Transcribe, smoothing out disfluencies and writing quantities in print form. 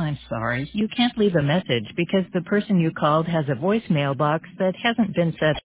I'm sorry, you can't leave a message because the person you called has a voicemail box that hasn't been set